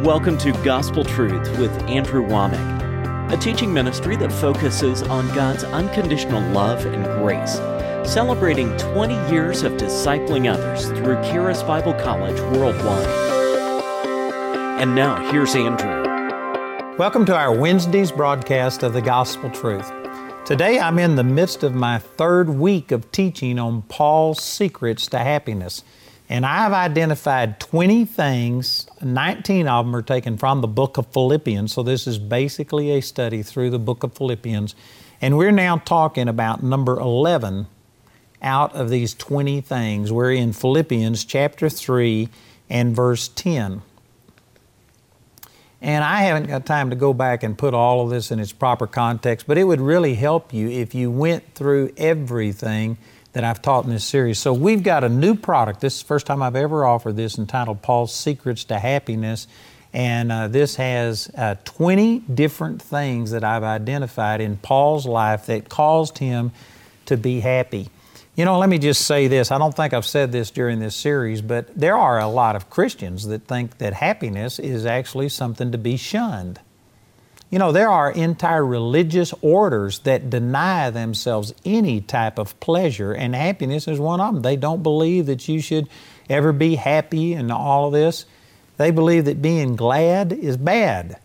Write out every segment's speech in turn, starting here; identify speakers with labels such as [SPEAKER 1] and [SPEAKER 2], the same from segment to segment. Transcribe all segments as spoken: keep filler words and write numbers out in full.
[SPEAKER 1] Welcome to Gospel Truth with Andrew Womack, a teaching ministry that focuses on God's unconditional love and grace, celebrating twenty years of discipling others through Charis Bible College worldwide. And now, here's Andrew.
[SPEAKER 2] Welcome to our Wednesday's broadcast of the Gospel Truth. Today I'm in the midst of my third week of teaching on Paul's secrets to happiness. And I've identified twenty things, nineteen of them are taken from the book of Philippians, so this is basically a study through the book of Philippians. And we're now talking about number eleven out of these twenty things. We're in Philippians chapter three and verse ten. And I haven't got time to go back and put all of this in its proper context, but it would really help you if you went through everything that I've taught in this series. So we've got a new product. This is the first time I've ever offered this, entitled Paul's Secrets to Happiness. And uh, this has uh, twenty different things that I've identified in Paul's life that caused him to be happy. You know, let me just say this. I don't think I've said this during this series, but there are a lot of Christians that think that happiness is actually something to be shunned. You know, there are entire religious orders that deny themselves any type of pleasure, and happiness is one of them. They don't believe that you should ever be happy and all of this. They believe that being glad is bad.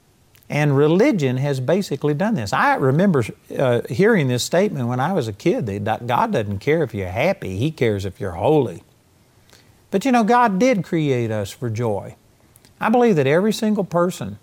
[SPEAKER 2] And religion has basically done this. I remember uh, hearing this statement when I was a kid, that God doesn't care if you're happy, He cares if you're holy. But you know, God did create us for joy. I believe that every single person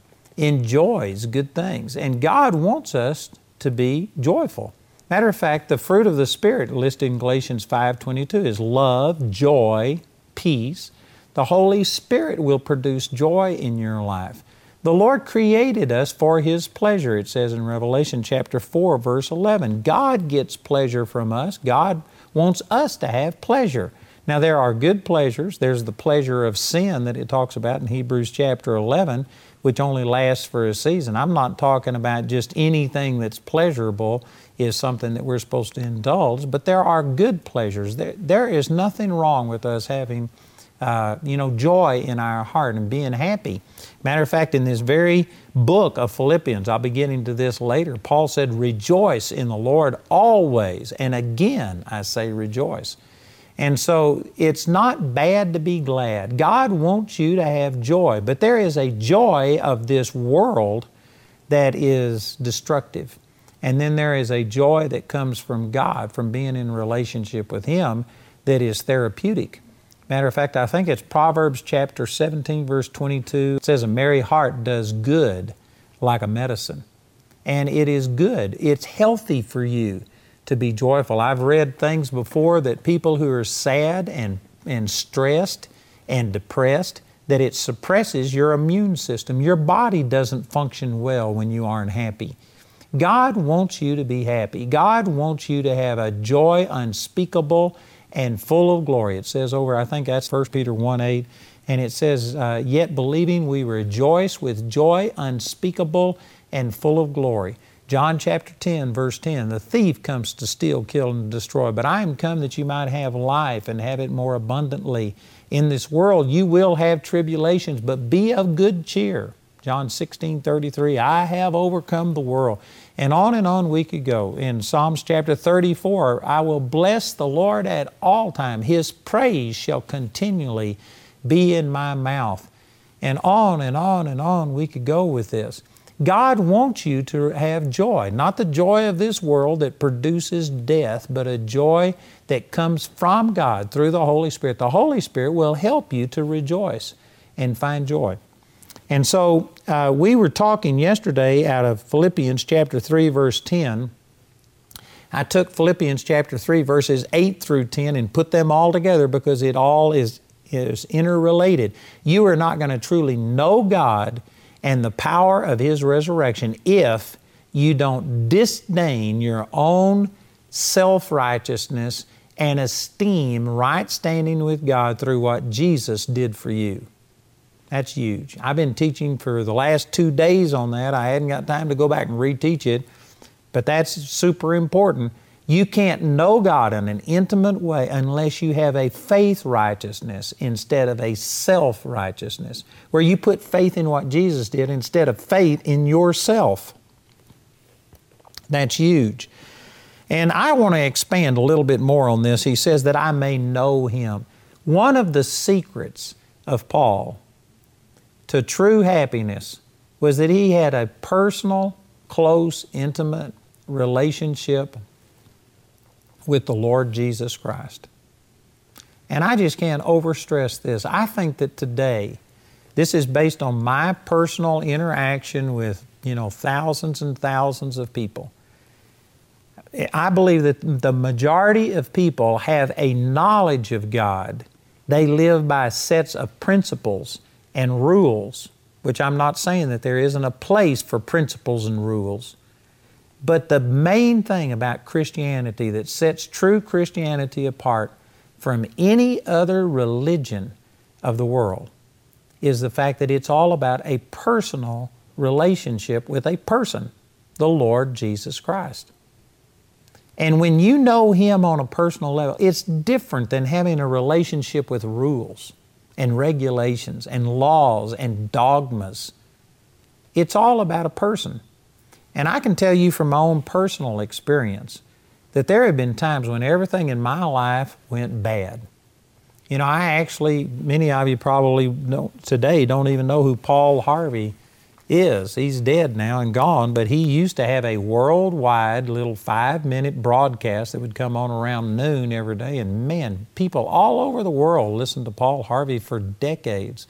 [SPEAKER 2] enjoys good things, and God wants us to be joyful. Matter of fact, the fruit of the Spirit listed in Galatians five twenty-two is love, joy, peace. The Holy Spirit will produce joy in your life. The Lord created us for His pleasure, it says in Revelation chapter four, verse eleven. God gets pleasure from us. God wants us to have pleasure. Now, there are good pleasures. There's the pleasure of sin that it talks about in Hebrews chapter eleven, which only lasts for a season. I'm not talking about just anything that's pleasurable is something that we're supposed to indulge, but there are good pleasures. There, there is nothing wrong with us having Uh, you know, joy in our heart and being happy. Matter of fact, in this very book of Philippians, I'll be getting to this later, Paul said, rejoice in the Lord always. And again, I say rejoice. And so it's not bad to be glad. God wants you to have joy, but there is a joy of this world that is destructive. And then there is a joy that comes from God, from being in relationship with Him, that is therapeutic. Matter of fact, I think it's Proverbs chapter seventeen, verse twenty-two. It says, a merry heart does good like a medicine. And it is good. It's healthy for you to be joyful. I've read things before that people who are sad and, and stressed and depressed, that it suppresses your immune system. Your body doesn't function well when you aren't happy. God wants you to be happy. God wants you to have a joy unspeakable and full of glory. It says over, I think that's First Peter one eight, and it says, uh, yet believing we rejoice with joy unspeakable and full of glory. John chapter ten, verse ten, the thief comes to steal, kill, and destroy, but I am come that you might have life and have it more abundantly. In this world you will have tribulations, but be of good cheer. John sixteen thirty-three, I have overcome the world. And on and on we could go. In Psalms chapter thirty-four, I will bless the Lord at all times. His praise shall continually be in my mouth. And on and on and on we could go with this. God wants you to have joy, not the joy of this world that produces death, but a joy that comes from God through the Holy Spirit. The Holy Spirit will help you to rejoice and find joy. And so uh, we were talking yesterday out of Philippians chapter three, verse ten. I took Philippians chapter three, verses eight through ten and put them all together because it all is, is interrelated. You are not going to truly know God and the power of His resurrection if you don't disdain your own self-righteousness and esteem right standing with God through what Jesus did for you. That's huge. I've been teaching for the last two days on that. I hadn't got time to go back and reteach it, but that's super important You can't know God in an intimate way unless you have a faith righteousness instead of a self-righteousness, where you put faith in what Jesus did instead of faith in yourself. That's huge. And I want to expand a little bit more on this. He says that I may know Him. One of the secrets of Paul to true happiness was that he had a personal, close, intimate relationship with the Lord Jesus Christ. And I just can't overstress this. I think that today, this is based on my personal interaction with, you know, thousands and thousands of people. I believe that the majority of people have a knowledge of God. They live by sets of principles and rules, which I'm not saying that there isn't a place for principles and rules. But the main thing about Christianity that sets true Christianity apart from any other religion of the world is the fact that it's all about a personal relationship with a person, the Lord Jesus Christ. And when you know Him on a personal level, it's different than having a relationship with rules and regulations and laws and dogmas. It's all about a person. And I can tell you from my own personal experience that there have been times when everything in my life went bad. You know, I actually, many of you probably know, today don't even know who Paul Harvey is. He's dead now and gone, but he used to have a worldwide little five-minute broadcast that would come on around noon every day. And man, people all over the world listened to Paul Harvey for decades.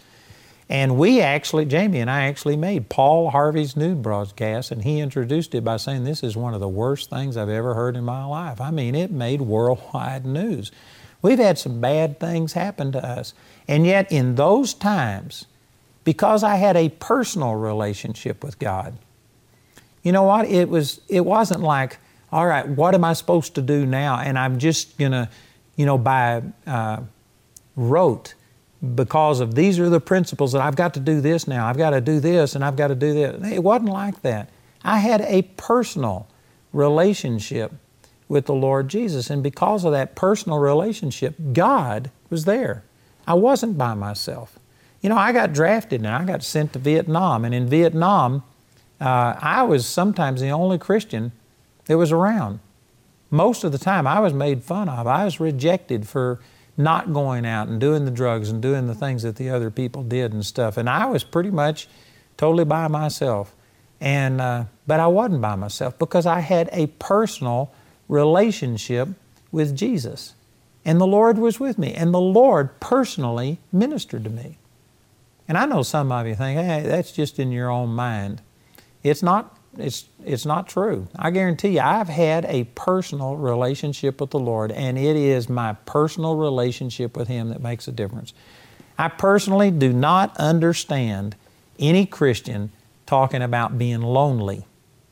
[SPEAKER 2] And we actually, Jamie and I actually made Paul Harvey's new broadcast, and he introduced it by saying, this is one of the worst things I've ever heard in my life. I mean, it made worldwide news. We've had some bad things happen to us. And yet in those times, because I had a personal relationship with God, you know what? It was, it wasn't like, all right, what am I supposed to do now? And I'm just gonna, you know, by uh, rote, because of these are the principles that I've got to do this now, I've got to do this and I've got to do this. It wasn't like that. I had a personal relationship with the Lord Jesus, and because of that personal relationship, God was there. I wasn't by myself. You know, I got drafted and I got sent to Vietnam, and in Vietnam, uh, I was sometimes the only Christian that was around. Most of the time I was made fun of. I was rejected for not going out and doing the drugs and doing the things that the other people did and stuff. And I was pretty much totally by myself. And uh, but I wasn't by myself because I had a personal relationship with Jesus. And the Lord was with me. And the Lord personally ministered to me. And I know some of you think, hey, that's just in your own mind. It's not. It's, it's not true. I guarantee you, I've had a personal relationship with the Lord, and it is my personal relationship with Him that makes a difference. I personally do not understand any Christian talking about being lonely,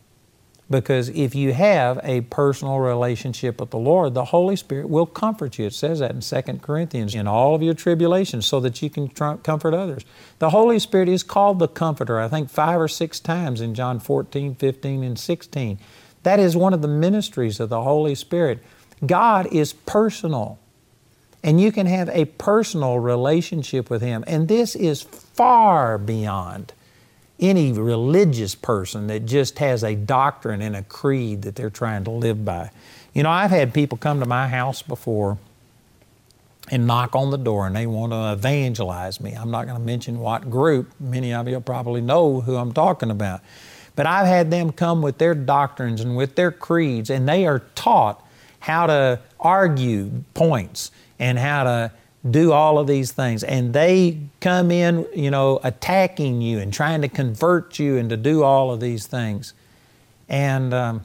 [SPEAKER 2] because if you have a personal relationship with the Lord, the Holy Spirit will comfort you. It says that in Second Corinthians, in all of your tribulations, so that you can tr- comfort others. The Holy Spirit is called the Comforter, I think five or six times in John fourteen, fifteen, and sixteen. That is one of the ministries of the Holy Spirit. God is personal, and you can have a personal relationship with Him, and this is far beyond any religious person that just has a doctrine and a creed that they're trying to live by. You know, I've had people come to my house before and knock on the door and they want to evangelize me. I'm not going to mention what group. Many of you probably know who I'm talking about. But I've had them come with their doctrines and with their creeds, and they are taught how to argue points and how to do all of these things. And they come in, you know, attacking you and trying to convert you and to do all of these things. And, um,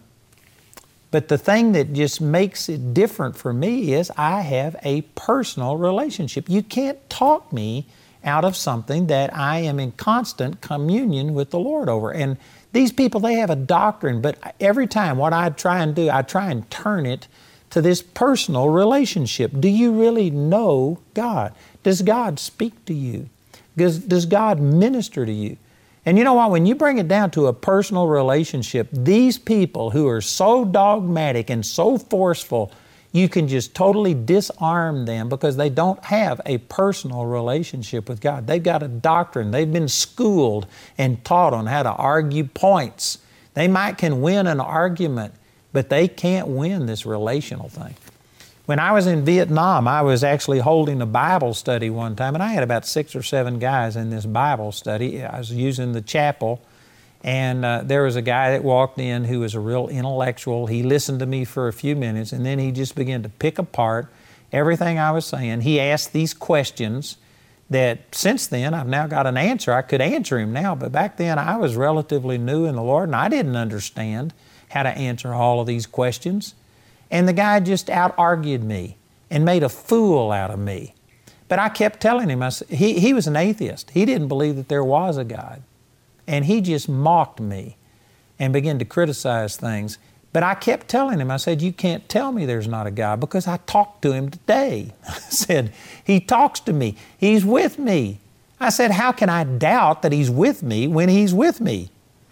[SPEAKER 2] but the thing that just makes it different for me is I have a personal relationship. You can't talk me out of something that I am in constant communion with the Lord over. And these people, they have a doctrine, but every time what I try and do, I try and turn it to this personal relationship. Do you really know God? Does God speak to you? Does, does God minister to you? And you know what? When you bring it down to a personal relationship, these people who are so dogmatic and so forceful, you can just totally disarm them because they don't have a personal relationship with God. They've got a doctrine. They've been schooled and taught on how to argue points. They might can win an argument, but they can't win this relational thing. When I was in Vietnam, I was actually holding a Bible study one time, and I had about six or seven guys in this Bible study. I was using the chapel, and uh, there was a guy that walked in who was a real intellectual. He listened to me for a few minutes, and then he just began to pick apart everything I was saying. He asked these questions that since then I've now got an answer. I could answer him now, but back then I was relatively new in the Lord, and I didn't understand how to answer all of these questions. And the guy just out-argued me and made a fool out of me. But I kept telling him, I said, he, he was an atheist. He didn't believe that there was a God. And he just mocked me and began to criticize things. But I kept telling him, I said, you can't tell me there's not a God because I talked to him today. I said, he talks to me. He's with me. I said, how can I doubt that He's with me when He's with me?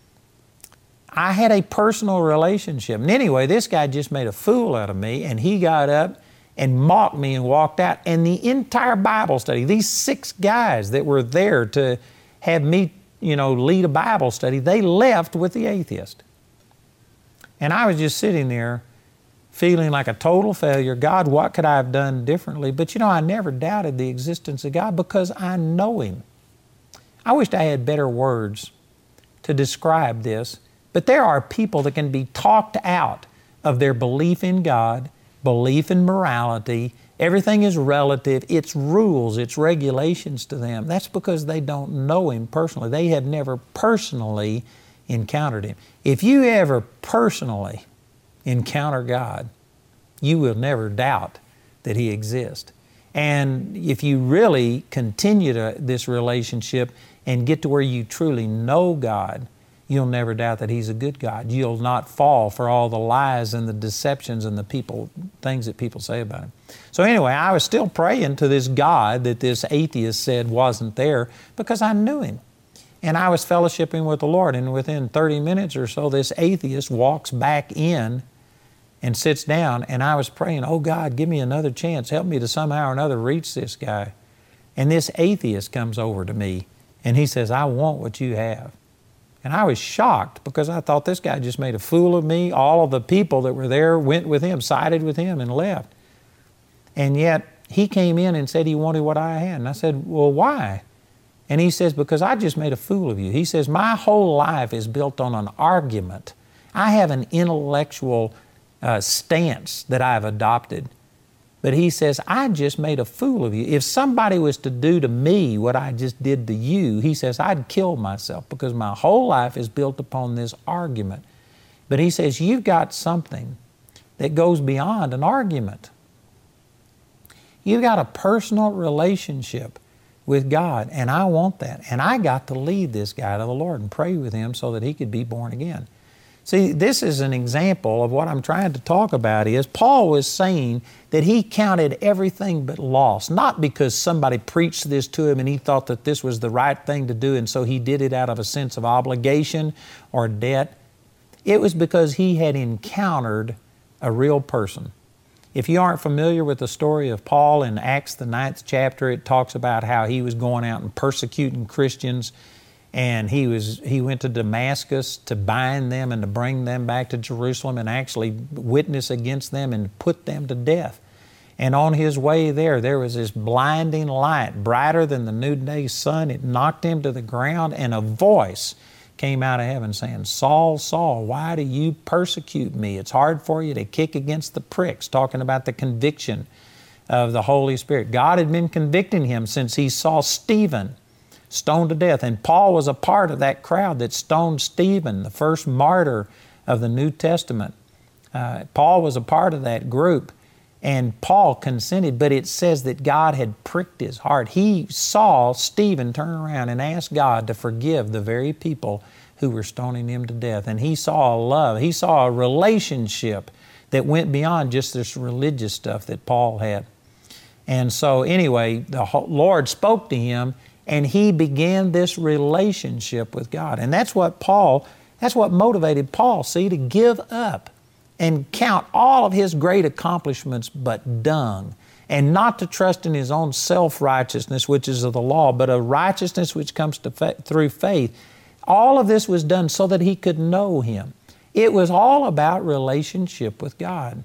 [SPEAKER 2] I had a personal relationship. And anyway, this guy just made a fool out of me, and he got up and mocked me and walked out. And the entire Bible study, these six guys that were there to have me, you know, lead a Bible study, they left with the atheist. And I was just sitting there feeling like a total failure. God, what could I have done differently? But you know, I never doubted the existence of God because I know Him. I wished I had better words to describe this. But there are people that can be talked out of their belief in God, belief in morality. Everything is relative. It's rules, it's regulations to them. That's because they don't know Him personally. They have never personally encountered Him. If you ever personally encounter God, you will never doubt that He exists. And if you really continue to this relationship and get to where you truly know God, you'll never doubt that He's a good God. You'll not fall for all the lies and the deceptions and the people, things that people say about Him. So anyway, I was still praying to this God that this atheist said wasn't there because I knew Him. And I was fellowshipping with the Lord, and within thirty minutes or so, this atheist walks back in and sits down, and I was praying, oh God, give me another chance. Help me to somehow or another reach this guy. And this atheist comes over to me, and he says, I want what you have. And I was shocked because I thought this guy just made a fool of me. All of the people that were there went with him, sided with him, and left. And yet he came in and said he wanted what I had. And I said, well, why? And he says, because I just made a fool of you. He says, my whole life is built on an argument. I have an intellectual uh, stance that I've adopted. But he says, I just made a fool of you. If somebody was to do to me what I just did to you, he says, I'd kill myself because my whole life is built upon this argument. But he says, you've got something that goes beyond an argument. You've got a personal relationship with God, and I want that. And I got to lead this guy to the Lord and pray with him so that he could be born again. See, this is an example of what I'm trying to talk about is Paul was saying that he counted everything but loss, not because somebody preached this to him and he thought that this was the right thing to do and so he did it out of a sense of obligation or debt. It was because he had encountered a real person. If you aren't familiar with the story of Paul in Acts, the ninth chapter, it talks about how he was going out and persecuting Christians. And he was he went to Damascus to bind them and to bring them back to Jerusalem and actually witness against them and put them to death. And on his way there, there was this blinding light, brighter than the noonday sun. It knocked him to the ground, and a voice came out of heaven saying, Saul, Saul, why do you persecute me? It's hard for you to kick against the pricks, talking about the conviction of the Holy Spirit. God had been convicting him since he saw Stephen stoned to death. And Paul was a part of that crowd that stoned Stephen, the first martyr of the New Testament. Uh, Paul was a part of that group, and Paul consented, but it says that God had pricked his heart. He saw Stephen turn around and ask God to forgive the very people who were stoning him to death. And he saw a love, he saw a relationship that went beyond just this religious stuff that Paul had. And so anyway, the Lord spoke to him, And he began this relationship with God. And that's what Paul, that's what motivated Paul, see, to give up and count all of his great accomplishments but dung, and not to trust in his own self-righteousness, which is of the law, but a righteousness which comes to fa- through faith. All of this was done so that he could know Him. It was all about relationship with God.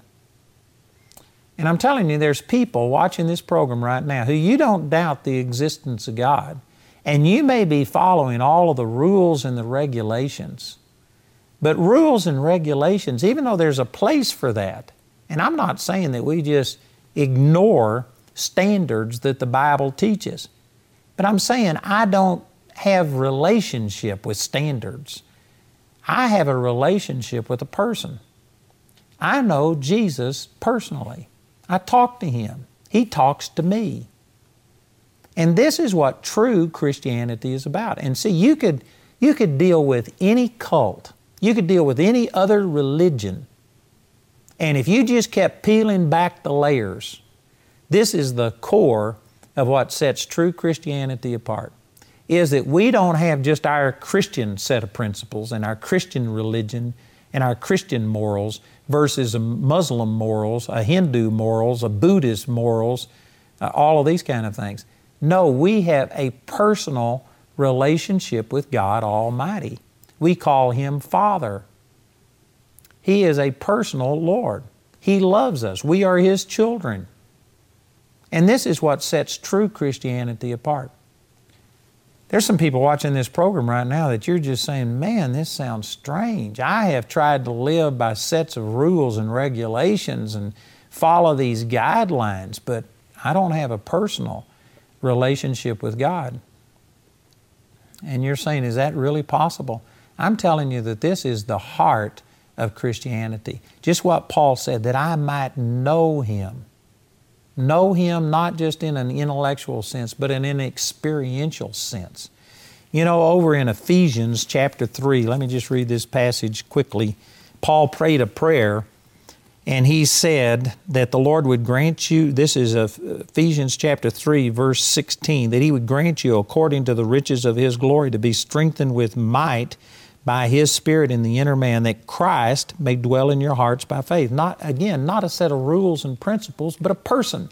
[SPEAKER 2] And I'm telling you, there's people watching this program right now who you don't doubt the existence of God. And you may be following all of the rules and the regulations. But rules and regulations, even though there's a place for that, and I'm not saying that we just ignore standards that the Bible teaches, but I'm saying I don't have relationship with standards. I have a relationship with a person. I know Jesus personally. I talk to Him. He talks to me. And this is what true Christianity is about. And see, you could, you could deal with any cult. You could deal with any other religion. And if you just kept peeling back the layers, this is the core of what sets true Christianity apart, is that we don't have just our Christian set of principles and our Christian religion and our Christian morals versus a Muslim morals, a Hindu morals, a Buddhist morals, uh, all of these kind of things. No, we have a personal relationship with God Almighty. We call Him Father. He is a personal Lord. He loves us. We are His children. And this is what sets true Christianity apart. There's some people watching this program right now that you're just saying, man, this sounds strange. I have tried to live by sets of rules and regulations and follow these guidelines, but I don't have a personal relationship with God. And you're saying, is that really possible? I'm telling you that this is the heart of Christianity. Just what Paul said, that I might know Him. Know Him not just in an intellectual sense, but in an experiential sense. You know, over in Ephesians chapter three, let me just read this passage quickly. Paul prayed a prayer, and he said that the Lord would grant you, this is Ephesians chapter three, verse sixteen, that He would grant you according to the riches of His glory to be strengthened with might by His Spirit in the inner man, that Christ may dwell in your hearts by faith. Not, again, not a set of rules and principles, but a person.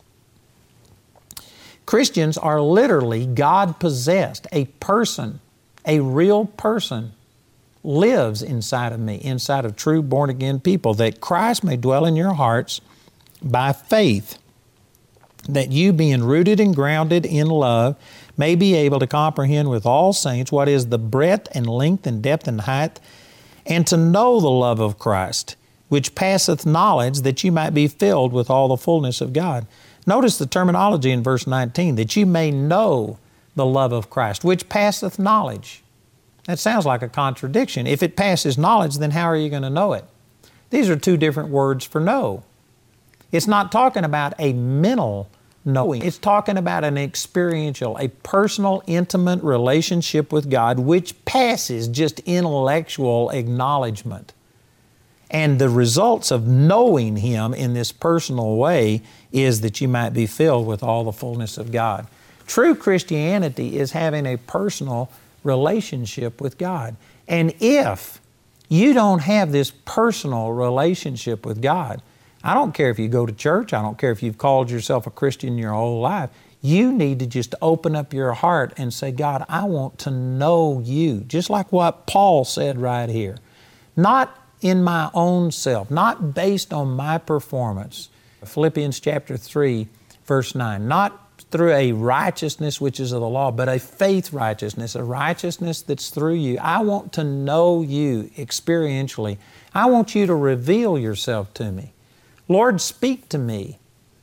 [SPEAKER 2] Christians are literally God-possessed. A person, a real person, lives inside of me, inside of true born-again people, that Christ may dwell in your hearts by faith, that you, being rooted and grounded in love, may be able to comprehend with all saints what is the breadth and length and depth and height, and to know the love of Christ, which passeth knowledge, that you might be filled with all the fullness of God. Notice the terminology in verse nineteen, that you may know the love of Christ, which passeth knowledge. That sounds like a contradiction. If it passes knowledge, then how are you going to know it? These are two different words for know. It's not talking about a mental knowing. It's talking about an experiential, a personal, intimate relationship with God which passes just intellectual acknowledgement. And the results of knowing Him in this personal way is that you might be filled with all the fullness of God. True Christianity is having a personal relationship with God. And if you don't have this personal relationship with God, I don't care if you go to church, I don't care if you've called yourself a Christian your whole life, you need to just open up your heart and say, God, I want to know You. Just like what Paul said right here. Not in my own self, not based on my performance. Philippians chapter three, verse nine. Not through a righteousness which is of the law, but a faith righteousness, a righteousness that's through You. I want to know You experientially. I want You to reveal Yourself to me. Lord, speak to me.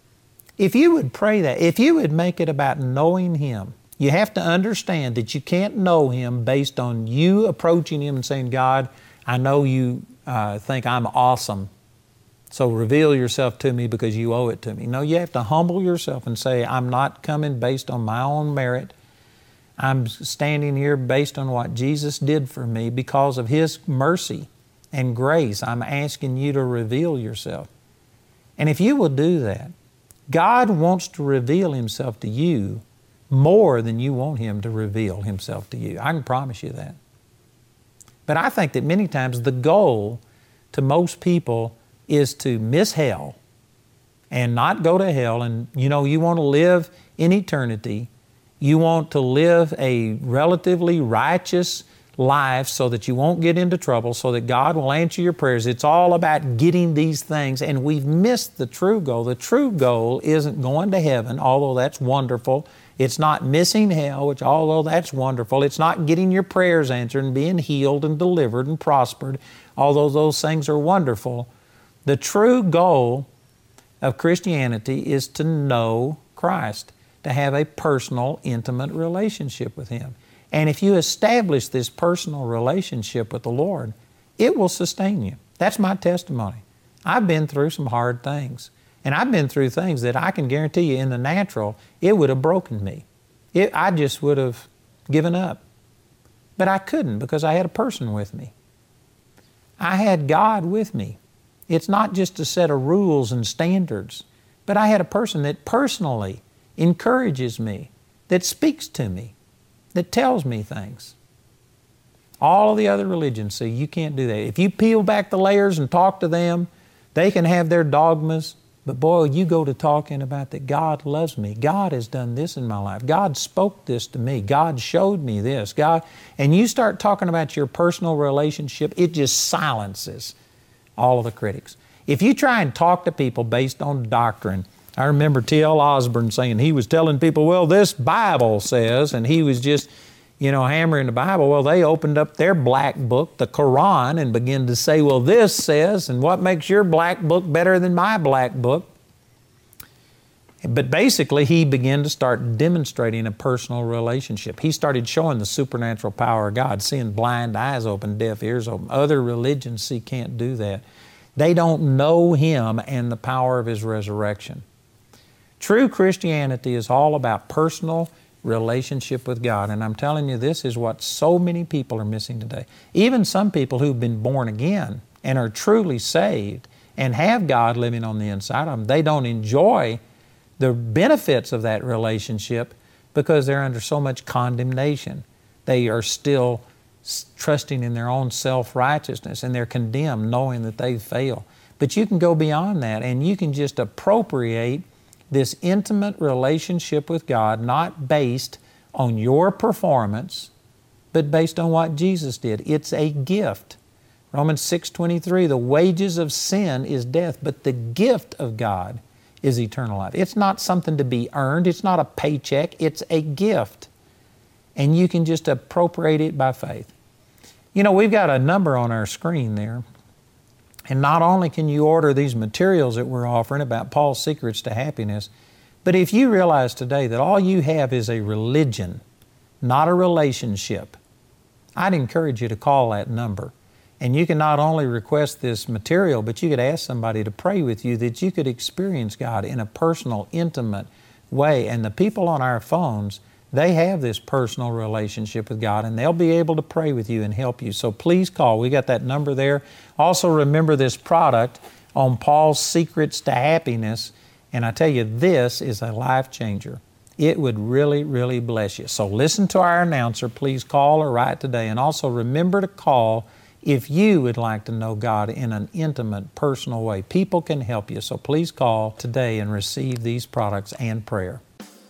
[SPEAKER 2] If you would pray that, if you would make it about knowing Him, you have to understand that you can't know Him based on you approaching Him and saying, God, I know You uh, think I'm awesome, so reveal Yourself to me because You owe it to me. No, you have to humble yourself and say, I'm not coming based on my own merit. I'm standing here based on what Jesus did for me because of His mercy and grace. I'm asking You to reveal Yourself. And if you will do that, God wants to reveal Himself to you more than you want Him to reveal Himself to you. I can promise you that. But I think that many times the goal to most people is to miss hell and not go to hell. And you know, you want to live in eternity. You want to live a relatively righteous life so that you won't get into trouble, so that God will answer your prayers. It's all about getting these things, and we've missed the true goal. The true goal isn't going to heaven, although that's wonderful. It's not missing hell, which although that's wonderful. It's not getting your prayers answered and being healed and delivered and prospered, although those things are wonderful. The true goal of Christianity is to know Christ, to have a personal, intimate relationship with Him. And if you establish this personal relationship with the Lord, it will sustain you. That's my testimony. I've been through some hard things. And I've been through things that I can guarantee you in the natural, it would have broken me. It, I just would have given up. But I couldn't because I had a person with me. I had God with me. It's not just a set of rules and standards, but I had a person that personally encourages me, that speaks to me, that tells me things. All of the other religions say you can't do that. If you peel back the layers and talk to them, they can have their dogmas, but boy, you go to talking about that God loves me. God has done this in my life. God spoke this to me. God showed me this. God, and you start talking about your personal relationship, it just silences all of the critics. If you try and talk to people based on doctrine, I remember T L Osborne saying he was telling people, well, this Bible says, and he was just, you know, hammering the Bible. Well, they opened up their black book, the Quran, and began to say, well, this says, and what makes your black book better than my black book? But basically, he began to start demonstrating a personal relationship. He started showing the supernatural power of God, seeing blind eyes open, deaf ears open. Other religions see can't do that. They don't know Him and the power of His resurrection. True Christianity is all about personal relationship with God. And I'm telling you, this is what so many people are missing today. Even some people who've been born again and are truly saved and have God living on the inside of them, they don't enjoy the benefits of that relationship because they're under so much condemnation. They are still trusting in their own self-righteousness, and they're condemned knowing that they fail. But you can go beyond that, and you can just appropriate this intimate relationship with God, not based on your performance, but based on what Jesus did. It's a gift. Romans six twenty-three, the wages of sin is death, but the gift of God is eternal life. It's not something to be earned. It's not a paycheck. It's a gift. And you can just appropriate it by faith. You know, we've got a number on our screen there. And not only can you order these materials that we're offering about Paul's Secrets to Happiness, but if you realize today that all you have is a religion, not a relationship, I'd encourage you to call that number. And you can not only request this material, but you could ask somebody to pray with you that you could experience God in a personal, intimate way. And the people on our phones, they have this personal relationship with God, and they'll be able to pray with you and help you. So please call. We got that number there. Also remember this product on Paul's Secrets to Happiness. And I tell you, this is a life changer. It would really, really bless you. So listen to our announcer. Please call or write today. And also remember to call if you would like to know God in an intimate, personal way. People can help you. So please call today and receive these products and prayer.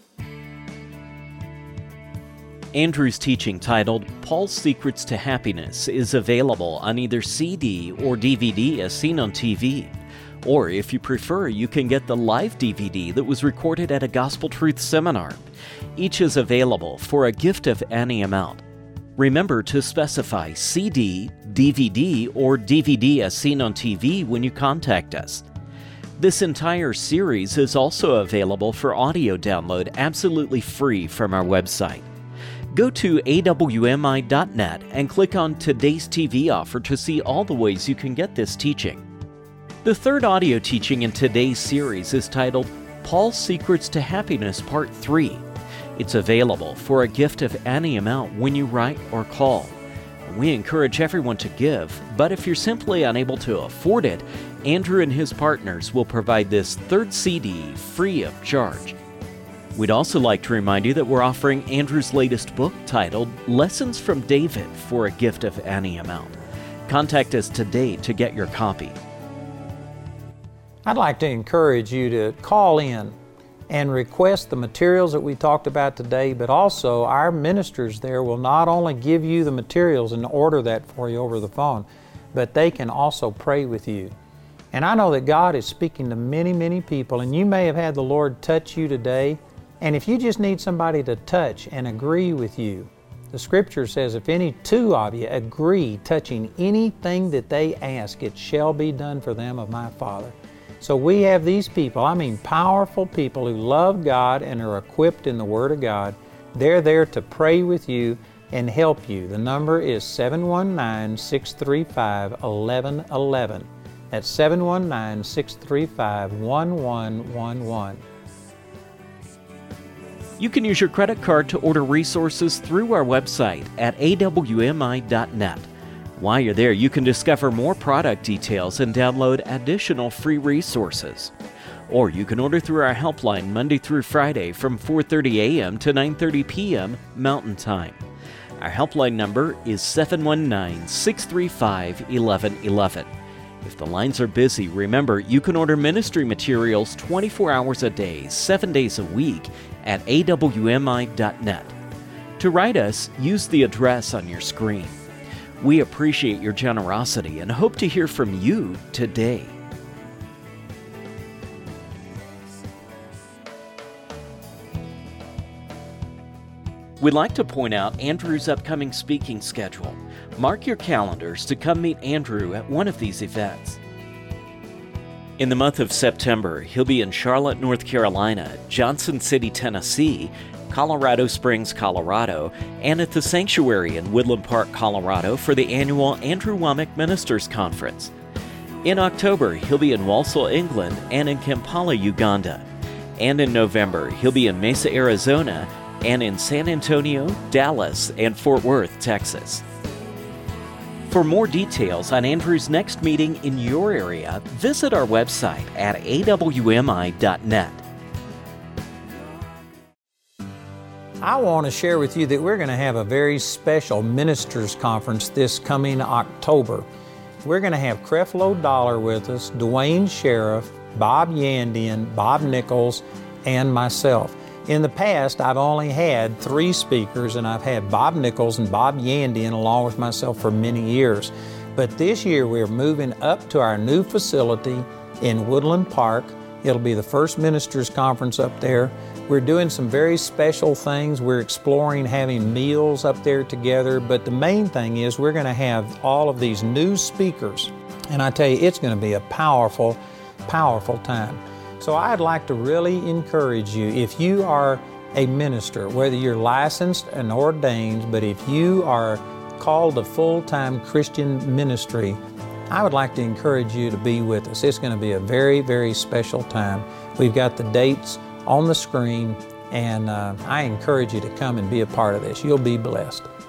[SPEAKER 1] Andrew's teaching titled Paul's Secrets to Happiness is available on either C D or D V D as seen on T V. Or if you prefer, you can get the live D V D that was recorded at a Gospel Truth seminar. Each is available for a gift of any amount. Remember to specify C D, D V D, or D V D as seen on T V when you contact us. This entire series is also available for audio download absolutely free from our website. Go to A W M I dot net and click on Today's T V Offer to see all the ways you can get this teaching. The third audio teaching in today's series is titled Paul's Secrets to Happiness Part three. It's available for a gift of any amount when you write or call. We encourage everyone to give, but if you're simply unable to afford it, Andrew and his partners will provide this third C D free of charge. We'd also like to remind you that we're offering Andrew's latest book titled Lessons from David for a Gift of Any Amount. Contact us today to get your copy.
[SPEAKER 2] I'd like to encourage you to call in and request the materials that we talked about today, but also our ministers there will not only give you the materials and order that for you over the phone, but they can also pray with you. And I know that God is speaking to many, many people, and you may have had the Lord touch you today, and if you just need somebody to touch and agree with you, the Scripture says, if any two of you agree touching anything that they ask, it shall be done for them of my Father. So we have these people, I mean powerful people who love God and are equipped in the Word of God. They're there to pray with you and help you. The number is seven one nine, six three five, one one one one. That's seven one nine, six three five, one one one one.
[SPEAKER 1] You can use your credit card to order resources through our website at A W M I dot net. While you're there, you can discover more product details and download additional free resources. Or you can order through our helpline Monday through Friday from four thirty a.m. to nine thirty p.m. Mountain Time. Our helpline number is seven one nine, six three five, one one one one. If the lines are busy, remember you can order ministry materials twenty-four hours a day, seven days a week at A W M I dot net. To write us, use the address on your screen. We appreciate your generosity and hope to hear from you today. We'd like to point out Andrew's upcoming speaking schedule. Mark your calendars to come meet Andrew at one of these events. In the month of September, he'll be in Charlotte, North Carolina, Johnson City, Tennessee, Colorado Springs, Colorado, and at the Sanctuary in Woodland Park, Colorado for the annual Andrew Wommack Ministers Conference. In October, he'll be in Walsall, England, and in Kampala, Uganda. And in November, he'll be in Mesa, Arizona, and in San Antonio, Dallas, and Fort Worth, Texas. For more details on Andrew's next meeting in your area, visit our website at A W M I dot net.
[SPEAKER 2] I want to share with you that we're going to have a very special ministers conference this coming October. We're going to have Creflo Dollar with us, Dwayne Sheriff, Bob Yandian, Bob Nichols, and myself. In the past, I've only had three speakers, and I've had Bob Nichols and Bob Yandian along with myself for many years. But this year, we're moving up to our new facility in Woodland Park. It'll be the first ministers conference up there. We're doing some very special things. We're exploring having meals up there together, but the main thing is we're going to have all of these new speakers. And I tell you, it's going to be a powerful, powerful time. So I'd like to really encourage you, if you are a minister, whether you're licensed and ordained, but if you are called to full-time Christian ministry, I would like to encourage you to be with us. It's going to be a very, very special time. We've got the dates on the screen, and uh, I encourage you to come and be a part of this. You'll be blessed.